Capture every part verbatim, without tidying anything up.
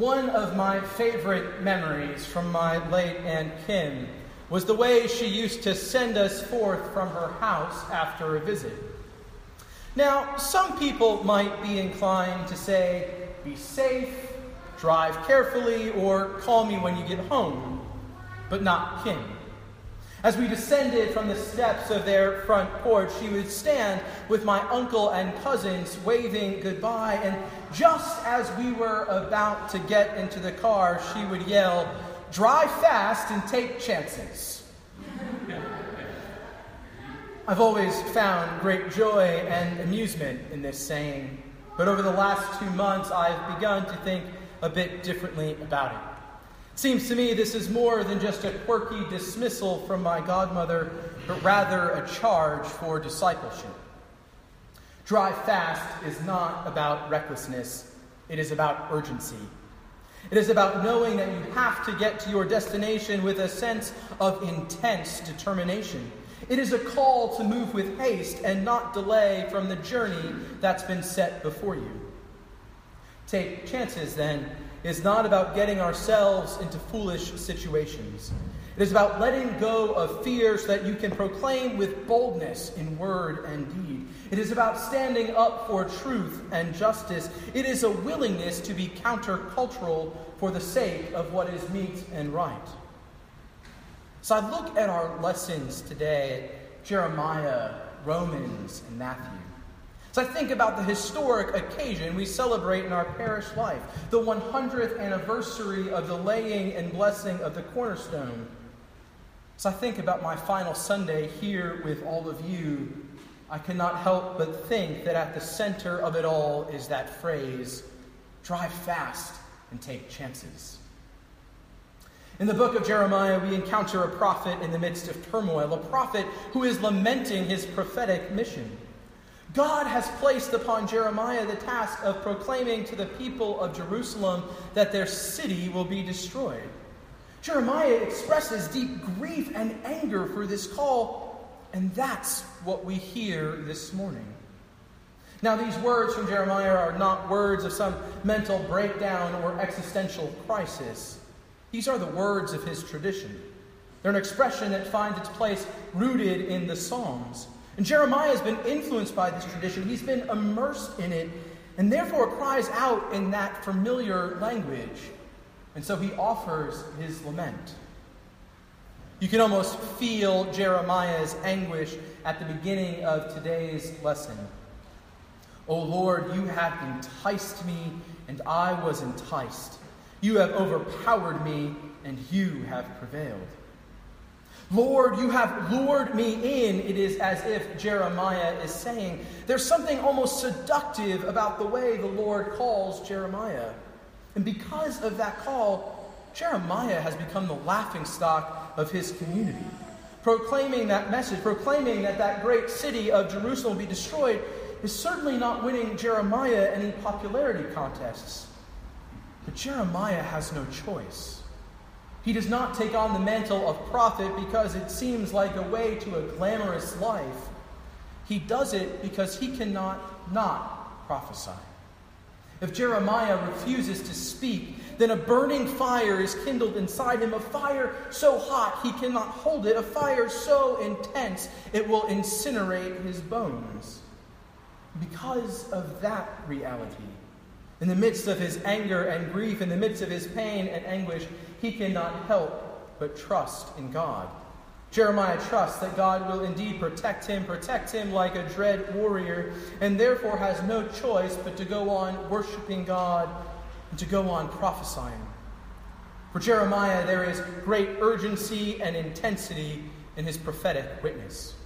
One of my favorite memories from my late Aunt Kim was the way she used to send us forth from her house after a visit. Now, some people might be inclined to say, be safe, drive carefully, or call me when you get home, but not Kim. As we descended from the steps of their front porch, she would stand with my uncle and cousins waving goodbye, and just as we were about to get into the car, she would yell, "Drive fast and take chances." I've always found great joy and amusement in this saying, but over the last two months, I've begun to think a bit differently about it. It seems to me this is more than just a quirky dismissal from my godmother, but rather a charge for discipleship. Drive fast is not about recklessness. It is about urgency. It is about knowing that you have to get to your destination with a sense of intense determination. It is a call to move with haste and not delay from the journey that's been set before you. Take chances, then, is not about getting ourselves into foolish situations. It is about letting go of fear so that you can proclaim with boldness in word and deed. It is about standing up for truth and justice. It is a willingness to be countercultural for the sake of what is meet and right. So I look at our lessons today at Jeremiah, Romans, and Matthew. So I think about the historic occasion we celebrate in our parish life, the one hundredth anniversary of the laying and blessing of the cornerstone. So I think about my final Sunday here with all of you. I cannot help but think that at the center of it all is that phrase, drive fast and take chances. In the book of Jeremiah, we encounter a prophet in the midst of turmoil, a prophet who is lamenting his prophetic mission. God has placed upon Jeremiah the task of proclaiming to the people of Jerusalem that their city will be destroyed. Jeremiah expresses deep grief and anger for this call, and that's what we hear this morning. Now, these words from Jeremiah are not words of some mental breakdown or existential crisis. These are the words of his tradition. They're an expression that finds its place rooted in the Psalms. And Jeremiah has been influenced by this tradition. He's been immersed in it, and therefore cries out in that familiar language. And so he offers his lament. You can almost feel Jeremiah's anguish at the beginning of today's lesson. "O Lord, you have enticed me, and I was enticed. You have overpowered me, and you have prevailed." Lord, you have lured me in, it is as if Jeremiah is saying. There's something almost seductive about the way the Lord calls Jeremiah. And because of that call, Jeremiah has become the laughingstock of his community. Proclaiming that message, proclaiming that that great city of Jerusalem will be destroyed, is certainly not winning Jeremiah any popularity contests. But Jeremiah has no choice. He does not take on the mantle of prophet because it seems like a way to a glamorous life. He does it because he cannot not prophesy. If Jeremiah refuses to speak, then a burning fire is kindled inside him, a fire so hot he cannot hold it, a fire so intense it will incinerate his bones. Because of that reality, in the midst of his anger and grief, in the midst of his pain and anguish, he cannot help but trust in God. Jeremiah trusts that God will indeed protect him, protect him like a dread warrior, and therefore has no choice but to go on worshiping God and to go on prophesying. For Jeremiah, there is great urgency and intensity in his prophetic witness.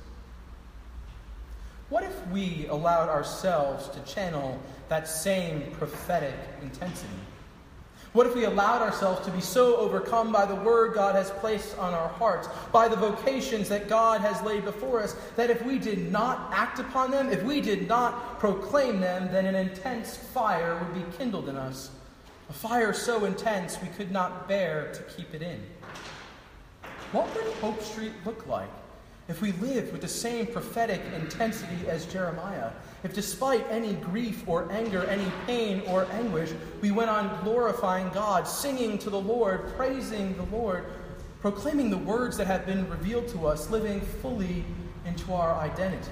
What if we allowed ourselves to channel that same prophetic intensity? What if we allowed ourselves to be so overcome by the word God has placed on our hearts, by the vocations that God has laid before us, that if we did not act upon them, if we did not proclaim them, then an intense fire would be kindled in us, a fire so intense we could not bear to keep it in? What would Hope Street look like if we lived with the same prophetic intensity as Jeremiah, if despite any grief or anger, any pain or anguish, we went on glorifying God, singing to the Lord, praising the Lord, proclaiming the words that have been revealed to us, living fully into our identity.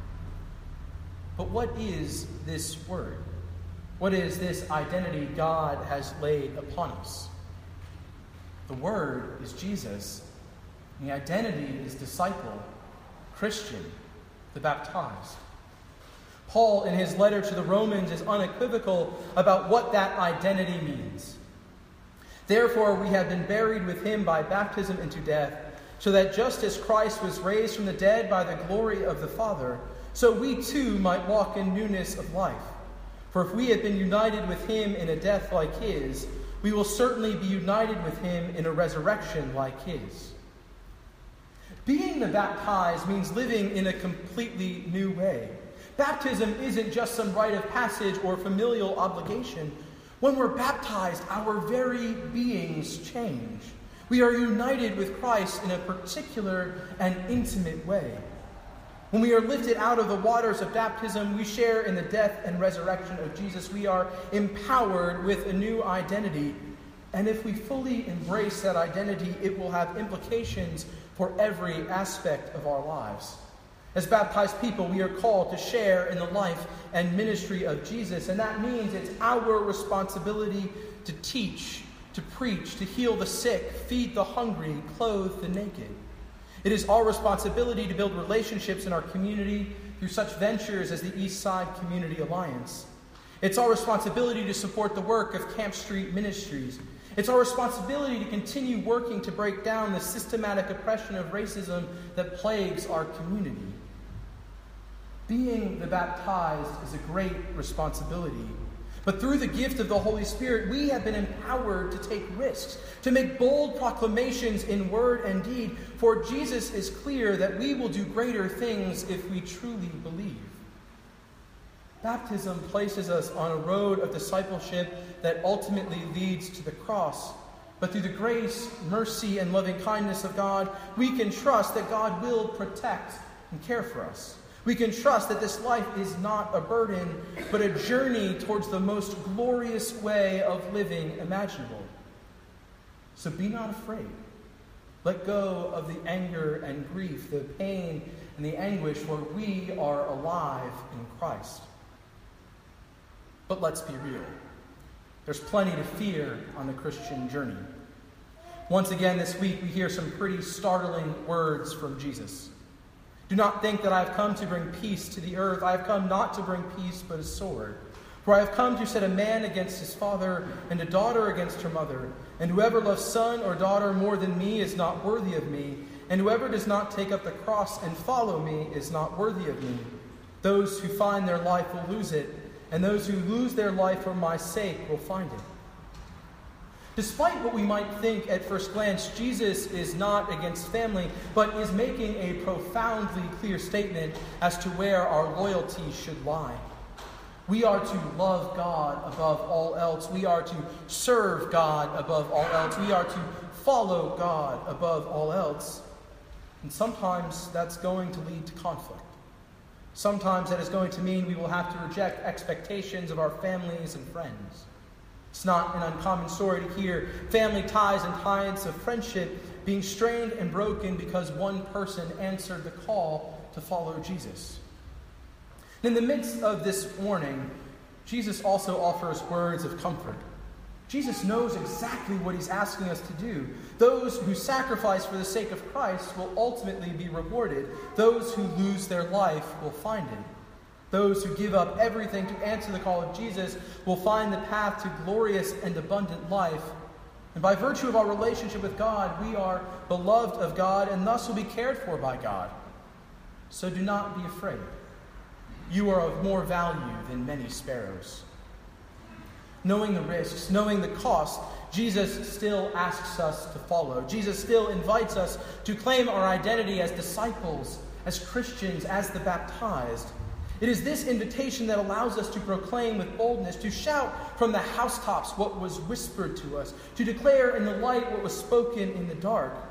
But what is this word? What is this identity God has laid upon us? The word is Jesus. And the identity is disciple, Christian, the baptized. Paul, in his letter to the Romans, is unequivocal about what that identity means. Therefore, we have been buried with him by baptism into death, so that just as Christ was raised from the dead by the glory of the Father, so we too might walk in newness of life. For if we have been united with him in a death like his, we will certainly be united with him in a resurrection like his. Being the baptized means living in a completely new way. Baptism isn't just some rite of passage or familial obligation. When we're baptized, our very beings change. We are united with Christ in a particular and intimate way. When we are lifted out of the waters of baptism, we share in the death and resurrection of Jesus. We are empowered with a new identity. And if we fully embrace that identity, it will have implications for every aspect of our lives. As baptized people, we are called to share in the life and ministry of Jesus, and that means it's our responsibility to teach, to preach, to heal the sick, feed the hungry, clothe the naked. It is our responsibility to build relationships in our community through such ventures as the East Side Community Alliance. It's our responsibility to support the work of Camp Street Ministries. It's our responsibility to continue working to break down the systematic oppression of racism that plagues our community. Being the baptized is a great responsibility. But through the gift of the Holy Spirit, we have been empowered to take risks, to make bold proclamations in word and deed, for Jesus is clear that we will do greater things if we truly believe. Baptism places us on a road of discipleship that ultimately leads to the cross. But through the grace, mercy, and loving kindness of God, we can trust that God will protect and care for us. We can trust that this life is not a burden, but a journey towards the most glorious way of living imaginable. So be not afraid. Let go of the anger and grief, the pain and the anguish, for we are alive in Christ. But let's be real. There's plenty to fear on the Christian journey. Once again this week, we hear some pretty startling words from Jesus. Do not think that I have come to bring peace to the earth. I have come not to bring peace, but a sword. For I have come to set a man against his father, and a daughter against her mother. And whoever loves son or daughter more than me is not worthy of me. And whoever does not take up the cross and follow me is not worthy of me. Those who find their life will lose it, and those who lose their life for my sake will find it. Despite what we might think at first glance, Jesus is not against family, but is making a profoundly clear statement as to where our loyalty should lie. We are to love God above all else. We are to serve God above all else. We are to follow God above all else. And sometimes that's going to lead to conflict. Sometimes that is going to mean we will have to reject expectations of our families and friends. It's not an uncommon story to hear family ties and ties of friendship being strained and broken because one person answered the call to follow Jesus. In the midst of this warning, Jesus also offers words of comfort. Jesus knows exactly what he's asking us to do. Those who sacrifice for the sake of Christ will ultimately be rewarded. Those who lose their life will find it. Those who give up everything to answer the call of Jesus will find the path to glorious and abundant life. And by virtue of our relationship with God, we are beloved of God and thus will be cared for by God. So do not be afraid. You are of more value than many sparrows. Knowing the risks, knowing the cost, Jesus still asks us to follow. Jesus still invites us to claim our identity as disciples, as Christians, as the baptized. It is this invitation that allows us to proclaim with boldness, to shout from the housetops what was whispered to us, to declare in the light what was spoken in the dark.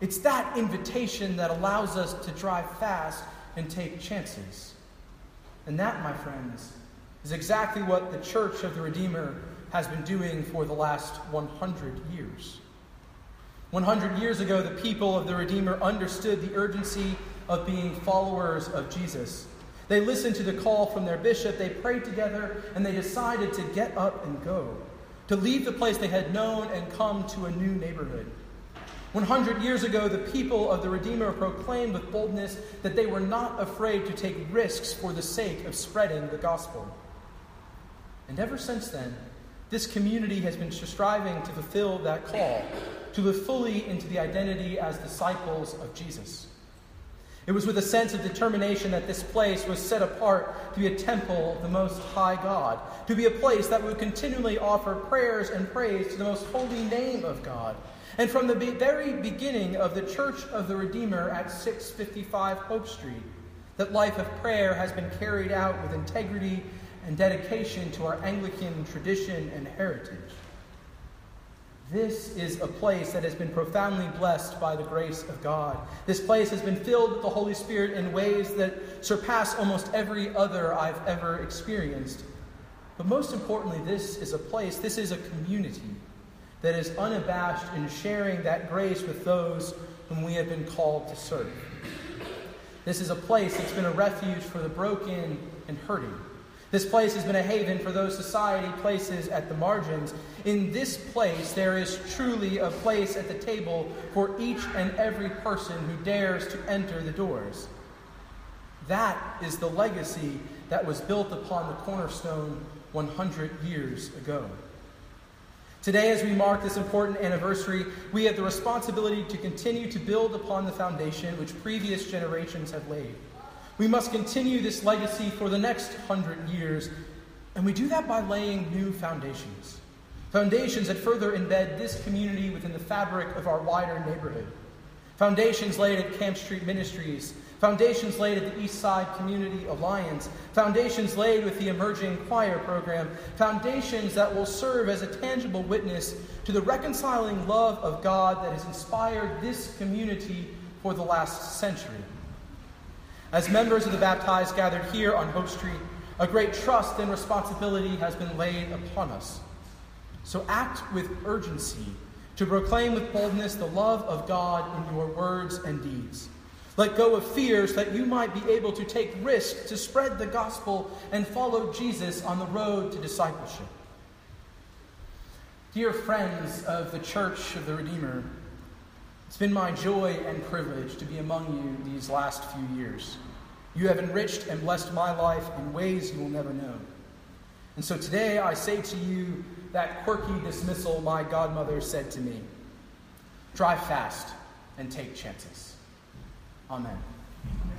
It's that invitation that allows us to drive fast and take chances. And that, my friends, is exactly what the Church of the Redeemer has been doing for the last one hundred years. one hundred years ago, the people of the Redeemer understood the urgency of being followers of Jesus. They listened to the call from their bishop, they prayed together, and they decided to get up and go, to leave the place they had known and come to a new neighborhood. one hundred years ago, the people of the Redeemer proclaimed with boldness that they were not afraid to take risks for the sake of spreading the gospel. And ever since then, this community has been striving to fulfill that call, to live fully into the identity as disciples of Jesus. It was with a sense of determination that this place was set apart to be a temple of the Most High God, to be a place that would continually offer prayers and praise to the most holy name of God. And from the very beginning of the Church of the Redeemer at six fifty-five Hope Street, that life of prayer has been carried out with integrity and dedication to our Anglican tradition and heritage. This is a place that has been profoundly blessed by the grace of God. This place has been filled with the Holy Spirit in ways that surpass almost every other I've ever experienced. But most importantly, this is a place, this is a community that is unabashed in sharing that grace with those whom we have been called to serve. This is a place that's been a refuge for the broken and hurting. This place has been a haven for those society places at the margins. In this place, there is truly a place at the table for each and every person who dares to enter the doors. That is the legacy that was built upon the cornerstone one hundred years ago. Today, as we mark this important anniversary, we have the responsibility to continue to build upon the foundation which previous generations have laid. We must continue this legacy for the next hundred years, and we do that by laying new foundations. Foundations that further embed this community within the fabric of our wider neighborhood. Foundations laid at Camp Street Ministries. Foundations laid at the East Side Community Alliance. Foundations laid with the emerging choir program. Foundations that will serve as a tangible witness to the reconciling love of God that has inspired this community for the last century. As members of the baptized gathered here on Hope Street, a great trust and responsibility has been laid upon us. So act with urgency to proclaim with boldness the love of God in your words and deeds. Let go of fears that you might be able to take risks to spread the gospel and follow Jesus on the road to discipleship. Dear friends of the Church of the Redeemer, it's been my joy and privilege to be among you these last few years. You have enriched and blessed my life in ways you will never know. And so today I say to you that quirky dismissal my godmother said to me: drive fast and take chances. Amen.